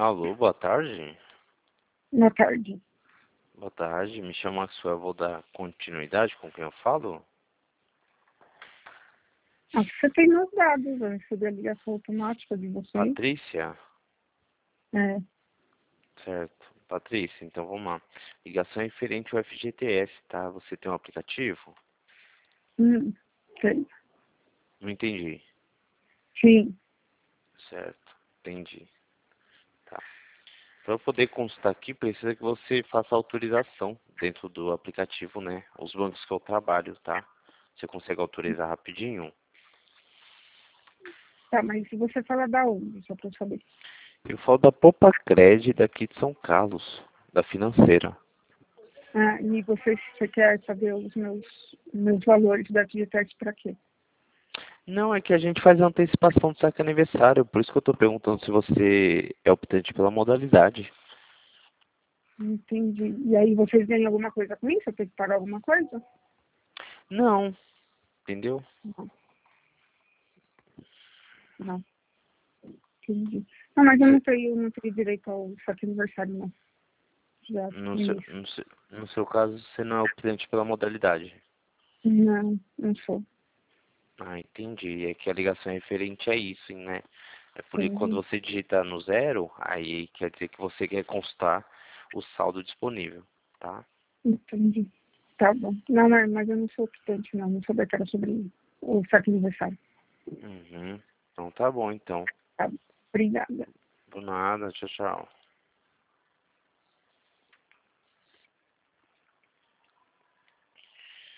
Alô, boa tarde. Na tarde. Boa tarde, me chamo Maxwell, vou dar continuidade com quem eu falo? Acho que você tem meus dados, eu recebi a ligação automática de vocês. Patrícia? É, Certo. Patrícia, então vamos lá. Ligação referente ao FGTS, tá? Você tem um aplicativo? sei. Não entendi. Sim, Certo, entendi. Tá. Para eu poder consultar aqui, precisa que você faça autorização dentro do aplicativo, né? Os bancos que eu trabalho, tá? Você consegue autorizar rapidinho? tá, mas se você fala da onde, só pra eu saber. Eu falo da Poupa Cred daqui de São Carlos, da financeira. Ah, e você quer saber os meus valores da FGTS pra quê? Não, é que a gente faz a antecipação do saque aniversário, por isso que eu tô perguntando se você é optante pela modalidade. Entendi. E aí vocês ganham alguma coisa com isso? Eu tenho que pagar alguma coisa? Não, entendeu? Não, não. Entendi. Não, mas Cê- eu não tenho direito ao saque aniversário, não. Já No fiz seu, isso. no seu caso, você não é optante pela modalidade. Não, não sou. Ah, entendi. É que a ligação é referente a isso, né? É por isso que quando Entendi. você digita no zero, aí quer dizer que você quer constar o saldo disponível, tá? Entendi. Tá bom. Não, mas eu não sou optante, não. Não sou daquela sobre o saque aniversário. Uhum. Então tá bom, então. Tá bom. Obrigada. Do nada, tchau, tchau.